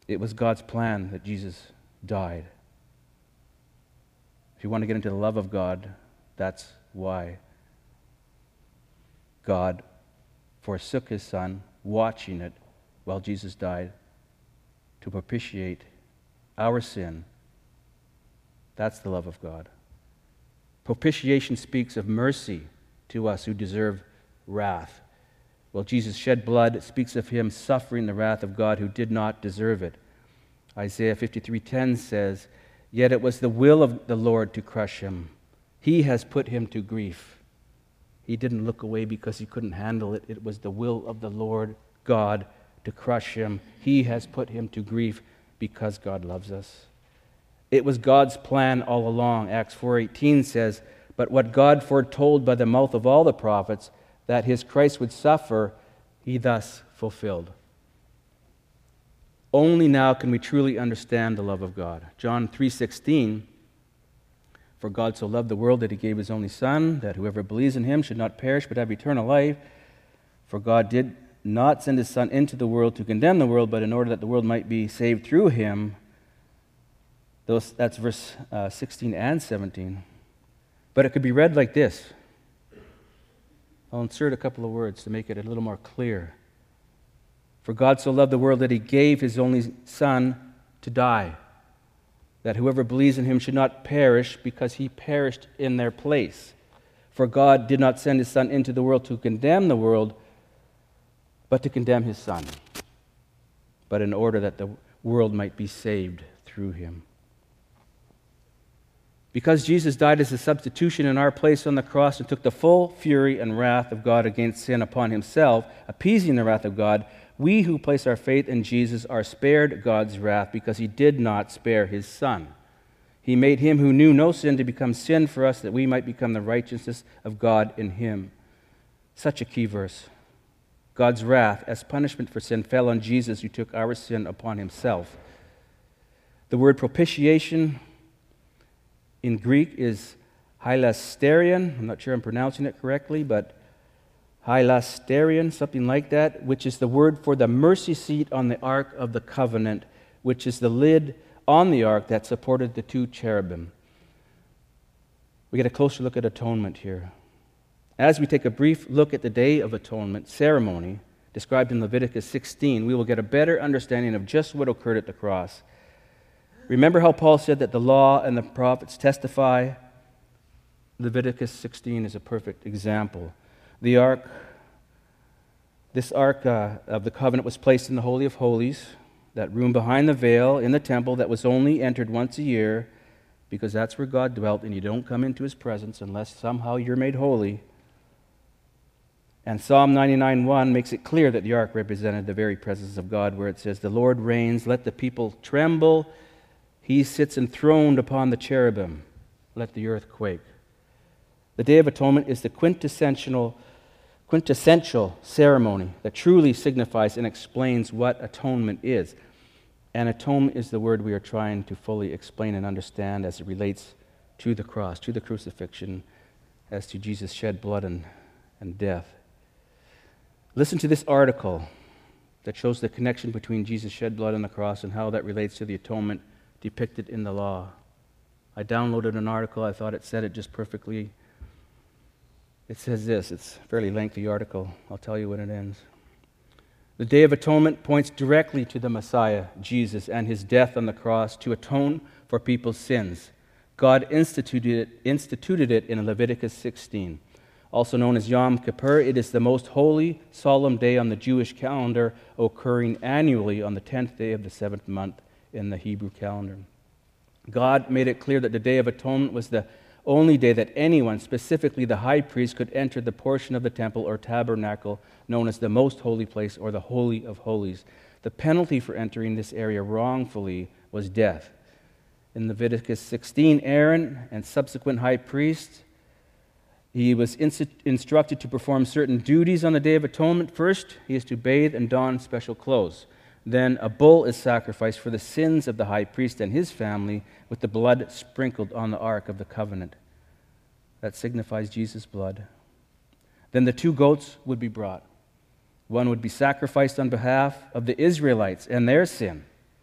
It was God's plan that Jesus died. If you want to get into the love of God, that's why God forsook his Son, watching it while Jesus died, to propitiate our sin. That's the love of God. Propitiation speaks of mercy to us who deserve wrath. While Jesus shed blood, it speaks of him suffering the wrath of God who did not deserve it. Isaiah 53:10 says, "Yet it was the will of the Lord to crush him. He has put him to grief." He didn't look away because he couldn't handle it. It was the will of the Lord God to crush him. He has put him to grief because God loves us. It was God's plan all along. Acts 4:18 says, "But what God foretold by the mouth of all the prophets, that his Christ would suffer, he thus fulfilled." Only now can we truly understand the love of God. John 3:16, "For God so loved the world that he gave his only Son, that whoever believes in him should not perish but have eternal life. For God did not send his Son into the world to condemn the world, but in order that the world might be saved through him." That's verse 16 and 17. But it could be read like this. I'll insert a couple of words to make it a little more clear. "For God so loved the world that he gave his only Son to die, that whoever believes in him should not perish because he perished in their place. For God did not send his Son into the world to condemn the world, but to condemn his Son, but in order that the world might be saved through him." Because Jesus died as a substitution in our place on the cross and took the full fury and wrath of God against sin upon himself, appeasing the wrath of God, we who place our faith in Jesus are spared God's wrath because he did not spare his Son. He made him who knew no sin to become sin for us, that we might become the righteousness of God in him. Such a key verse. God's wrath as punishment for sin fell on Jesus, who took our sin upon himself. The word propitiation in Greek is hilasterion. I'm not sure I'm pronouncing it correctly, but hilasterion, something like that, which is the word for the mercy seat on the Ark of the Covenant, which is the lid on the ark that supported the two cherubim. We get a closer look at atonement here. As we take a brief look at the Day of Atonement ceremony described in Leviticus 16, we will get a better understanding of just what occurred at the cross. Remember how Paul said that the law and the prophets testify? Leviticus 16 is a perfect example. This ark of the covenant was placed in the Holy of Holies, that room behind the veil in the temple that was only entered once a year, because that's where God dwelt, and you don't come into his presence unless somehow you're made holy. And Psalm 99:1 makes it clear that the ark represented the very presence of God, where it says, "The Lord reigns, let the people tremble. He sits enthroned upon the cherubim. Let the earth quake." The Day of Atonement is the quintessential ceremony that truly signifies and explains what atonement is. And atonement is the word we are trying to fully explain and understand as it relates to the cross, to the crucifixion, as to Jesus' shed blood and death. Listen to this article that shows the connection between Jesus' shed blood on the cross and how that relates to the atonement depicted in the law. I downloaded an article. I thought it said it just perfectly. It says this. It's a fairly lengthy article. I'll tell you when it ends. The Day of Atonement points directly to the Messiah, Jesus, and his death on the cross to atone for people's sins. God instituted it in Leviticus 16. Also known as Yom Kippur, it is the most holy, solemn day on the Jewish calendar, occurring annually on the 10th day of the 7th month in the Hebrew calendar. God made it clear that the Day of Atonement was the only day that anyone, specifically the high priest, could enter the portion of the temple or tabernacle known as the most holy place or the Holy of Holies. The penalty for entering this area wrongfully was death. In Leviticus 16, Aaron and subsequent high priests, he was instructed to perform certain duties on the Day of Atonement. First, he is to bathe and don special clothes. Then a bull is sacrificed for the sins of the high priest and his family, with the blood sprinkled on the Ark of the Covenant. That signifies Jesus' blood. Then the 2 goats would be brought. One would be sacrificed on behalf of the Israelites and their sin.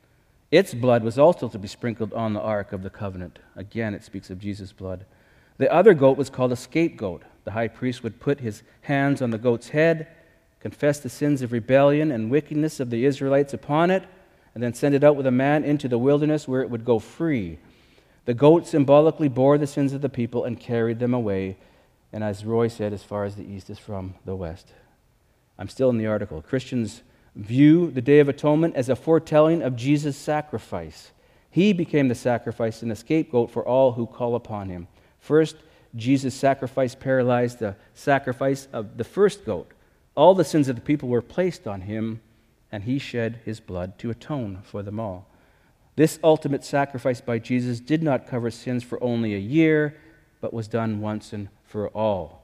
Its blood was also to be sprinkled on the ark of the covenant. Again, it speaks of Jesus' blood. The other goat was called a scapegoat. The high priest would put his hands on the goat's head, confess the sins of rebellion and wickedness of the Israelites upon it, and then send it out with a man into the wilderness where it would go free. The goat symbolically bore the sins of the people and carried them away, and as Roy said, as far as the east is from the west. I'm still in the article. Christians view the Day of Atonement as a foretelling of Jesus' sacrifice. He became the sacrifice and the scapegoat for all who call upon him. First, Jesus' sacrifice paralyzed the sacrifice of the first goat. All the sins of the people were placed on him, and he shed his blood to atone for them all. This ultimate sacrifice by Jesus did not cover sins for only a year, but was done once and for all.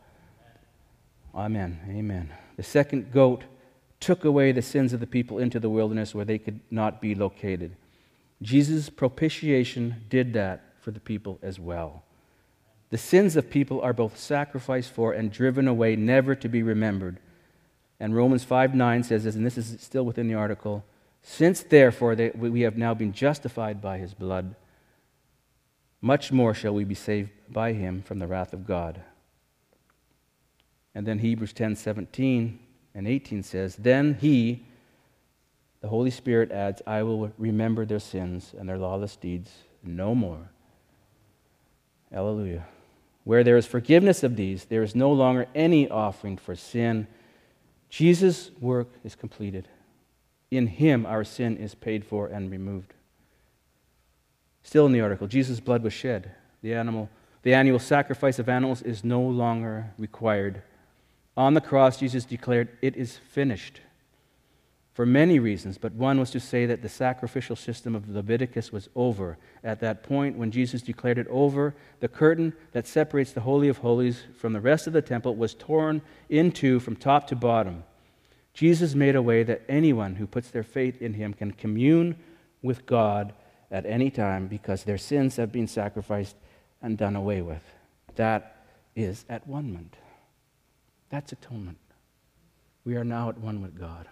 Amen. Amen. The second goat took away the sins of the people into the wilderness where they could not be located. Jesus' propitiation did that for the people as well. The sins of people are both sacrificed for and driven away, never to be remembered. And Romans 5:9 says this, and this is still within the article, since therefore we have now been justified by his blood, much more shall we be saved by him from the wrath of God. And then Hebrews 10:17 and 18 says, then he, the Holy Spirit, adds, I will remember their sins and their lawless deeds no more. Hallelujah. Where there is forgiveness of these, there is no longer any offering for sin. Jesus' work is completed. In him our sin is paid for and removed. Still in the article, Jesus' blood was shed. The annual sacrifice of animals is no longer required. On the cross, Jesus declared, it is finished. For many reasons, but one was to say that the sacrificial system of Leviticus was over. At that point, when Jesus declared it over, the curtain that separates the Holy of Holies from the rest of the temple was torn in two from top to bottom. Jesus made a way that anyone who puts their faith in him can commune with God at any time because their sins have been sacrificed and done away with. That is at one. That's atonement. We are now at one with God.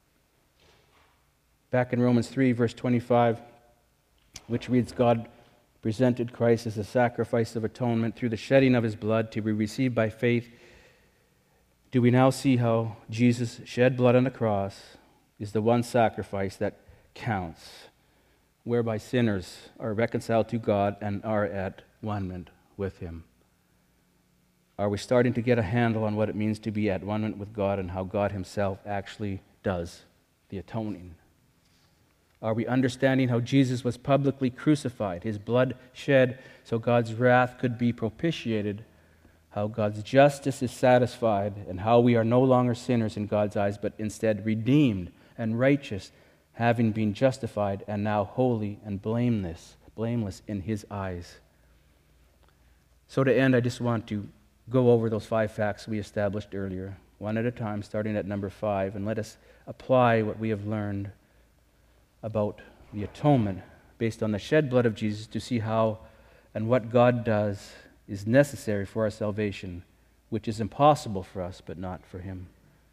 Back in Romans 3, verse 25, which reads, God presented Christ as a sacrifice of atonement through the shedding of his blood to be received by faith. Do we now see how Jesus' shed blood on the cross is the one sacrifice that counts, whereby sinners are reconciled to God and are at one with him? Are we starting to get a handle on what it means to be at one with God and how God himself actually does the atoning? Are we understanding how Jesus was publicly crucified, his blood shed so God's wrath could be propitiated, how God's justice is satisfied, and how we are no longer sinners in God's eyes, but instead redeemed and righteous, having been justified and now holy and blameless in his eyes? So to end, I just want to go over those 5 facts we established earlier, one at a time, starting at number 5, and let us apply what we have learned about the atonement based on the shed blood of Jesus to see how and what God does is necessary for our salvation, which is impossible for us but not for him.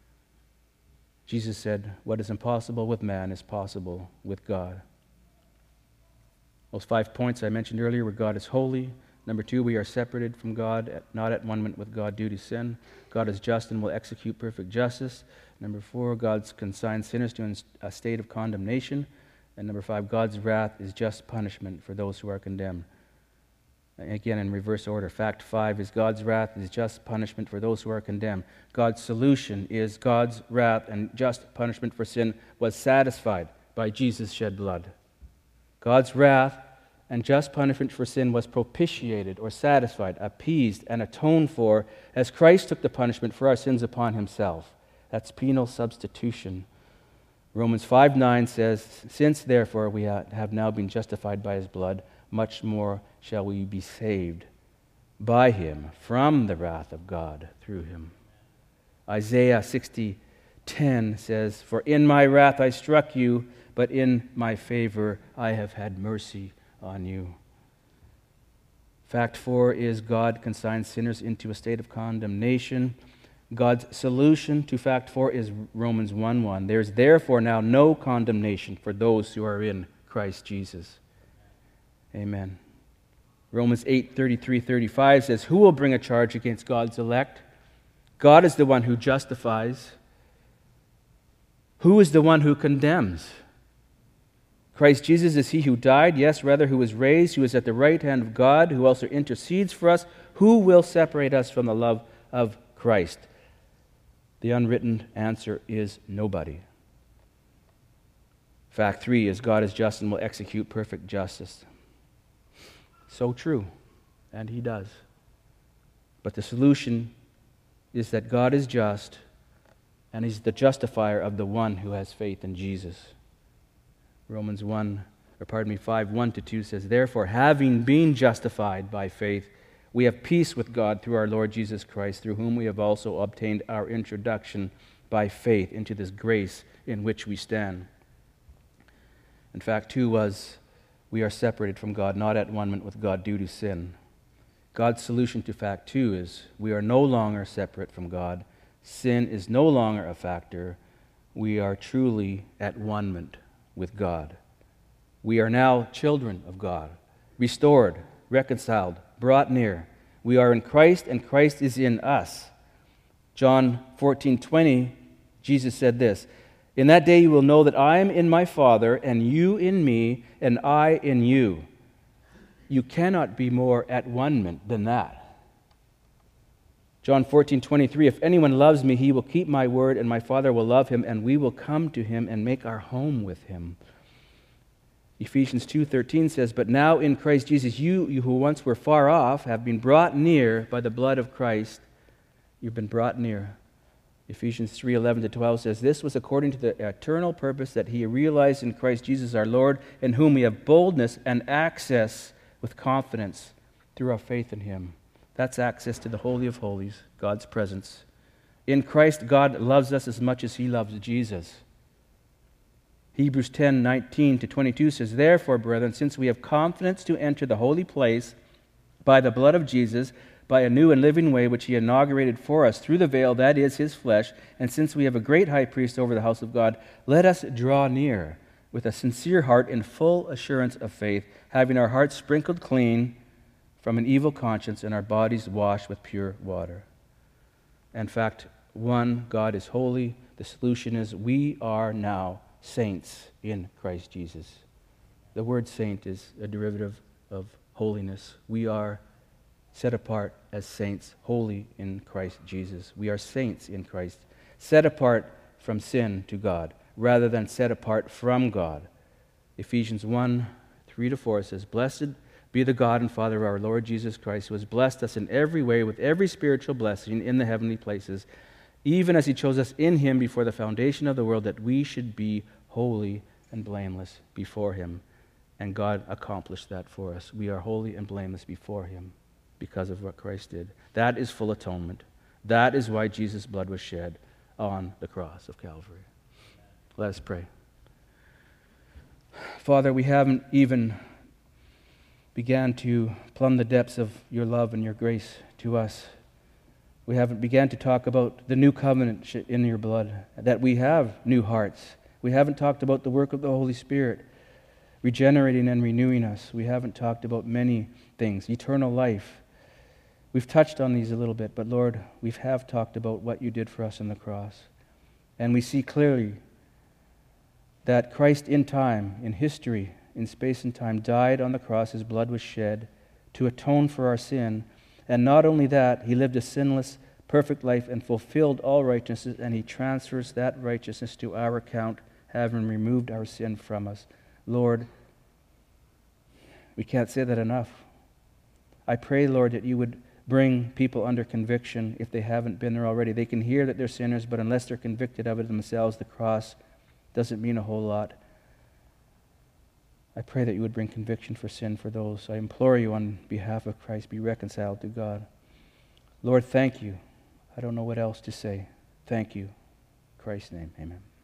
Jesus said, what is impossible with man is possible with God. Those 5 points I mentioned earlier were God is holy. Number 2, we are separated from God, not at one with God due to sin. God is just and will execute perfect justice. Number 4, God's consigned sinners to a state of condemnation. And number 5, God's wrath is just punishment for those who are condemned. Again, in reverse order. Fact 5 is God's wrath is just punishment for those who are condemned. God's solution is God's wrath and just punishment for sin was satisfied by Jesus' shed blood. God's wrath and just punishment for sin was propitiated or satisfied, appeased, and atoned for as Christ took the punishment for our sins upon himself. That's penal substitution. Romans 5:9 says, since therefore we have now been justified by his blood, much more shall we be saved by him from the wrath of God through him. Isaiah 60:10 says, for in my wrath I struck you, but in my favor I have had mercy on you. Fact 4 is God consigns sinners into a state of condemnation. God's solution to fact 4 is Romans 1:1. There's therefore now no condemnation for those who are in Christ Jesus. Amen. Romans 8:33-35 says, "Who will bring a charge against God's elect? God is the one who justifies. Who is the one who condemns? Christ Jesus is he who died, yes, rather who was raised, who is at the right hand of God, who also intercedes for us. Who will separate us from the love of Christ?" The unwritten answer is nobody. Fact 3 is God is just and will execute perfect justice. So true, and he does. But the solution is that God is just, and he's the justifier of the one who has faith in Jesus. Romans 5, 1-2 says, "Therefore, having been justified by faith, we have peace with God through our Lord Jesus Christ, through whom we have also obtained our introduction by faith into this grace in which we stand." And fact 2 was, we are separated from God, not at one with God due to sin. God's solution to fact 2 is, we are no longer separate from God. Sin is no longer a factor. We are truly at one with God. We are now children of God, restored, reconciled, brought near. We are in Christ, and Christ is in us. John 14:20, Jesus said this, "In that day you will know that I am in my Father, and you in me, and I in you." You cannot be more at one than that. John 14:23, "If anyone loves me, he will keep my word, and my Father will love him, and we will come to him and make our home with him." Ephesians 2:13 says, "But now in Christ Jesus, you who once were far off have been brought near by the blood of Christ." You've been brought near. Ephesians 3:11-12 says, "This was according to the eternal purpose that he realized in Christ Jesus our Lord, in whom we have boldness and access with confidence through our faith in him." That's access to the Holy of Holies, God's presence. In Christ, God loves us as much as he loves Jesus. Hebrews 10:19-22 says, "Therefore, brethren, since we have confidence to enter the holy place by the blood of Jesus, by a new and living way which he inaugurated for us through the veil, that is, his flesh, and since we have a great high priest over the house of God, let us draw near with a sincere heart in full assurance of faith, having our hearts sprinkled clean from an evil conscience and our bodies washed with pure water." In fact, 1, God is holy. The solution is we are now saints in Christ Jesus. The word saint is a derivative of holiness. We are set apart as saints, holy in Christ Jesus. We are saints in Christ, set apart from sin to God, rather than set apart from God. Ephesians 1:3-4 says, "Blessed be the God and Father of our Lord Jesus Christ, who has blessed us in every way with every spiritual blessing in the heavenly places, even as he chose us in him before the foundation of the world, that we should be holy and blameless before him." And God accomplished that for us. We are holy and blameless before him because of what Christ did. That is full atonement. That is why Jesus' blood was shed on the cross of Calvary. Let us pray. Father, we haven't even began to plumb the depths of your love and your grace to us. We haven't began to talk about the new covenant in your blood, that we have new hearts. We haven't talked about the work of the Holy Spirit regenerating and renewing us. We haven't talked about many things, eternal life. We've touched on these a little bit, but Lord, we have talked about what you did for us on the cross. And we see clearly that Christ in time, in history, in space and time, died on the cross. His blood was shed to atone for our sin. And not only that, he lived a sinless, perfect life and fulfilled all righteousness, and he transfers that righteousness to our account, having removed our sin from us. Lord, we can't say that enough. I pray, Lord, that you would bring people under conviction if they haven't been there already. They can hear that they're sinners, but unless they're convicted of it themselves, the cross doesn't mean a whole lot. I pray that you would bring conviction for sin for those. I implore you on behalf of Christ, be reconciled to God. Lord, thank you. I don't know what else to say. Thank you. In Christ's name, amen.